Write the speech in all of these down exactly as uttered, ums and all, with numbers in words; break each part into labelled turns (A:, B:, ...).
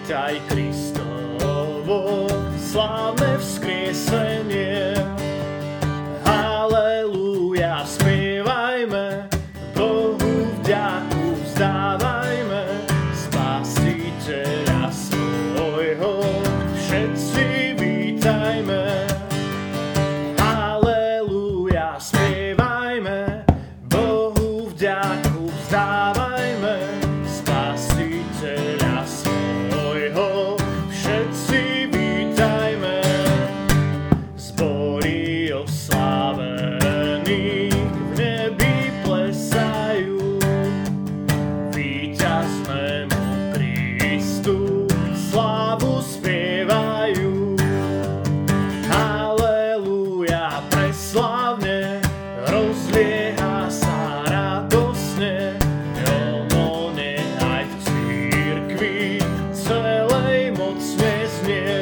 A: vítaj Kristovo slávne vzkriesenie. Halelúja, spievajme, Bohu vďaku vzdávajme, Spasiteľa svojho všetci vítajme. Halelúja, spievajme, Bohu vďaku vzdávajme, Spasiteľa svojho všetci vítajme. Zbory oslávení v nebi plesajú, víťaznému Kristu slávu spievajú. Halelúja, preslávne rozlieha sa radosne, ono nechaj v cirkvi celej mocne znie.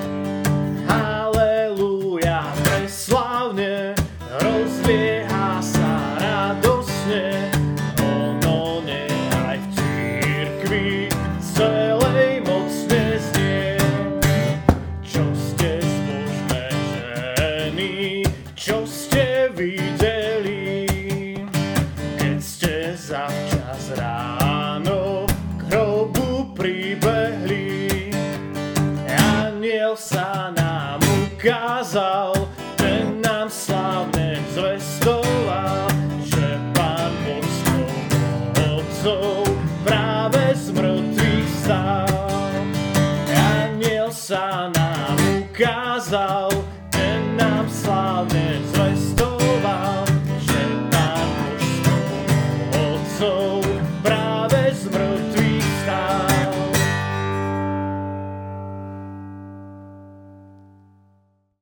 A: Halelúja, preslávne rozlieha sa radosne, ono nechaj v cirkvi celej mocne znie. Čo ste zbožné ženy, čo ste videli, keď ste zavčas ráno k hrobu pribehli. Anjel sa nám ukázal, ten nám slávne zvestoval, že Pán Boh s tou mocou práve z mŕtvych vstal. Anjel sa nám ukázal, ten nám slávne zvestoval,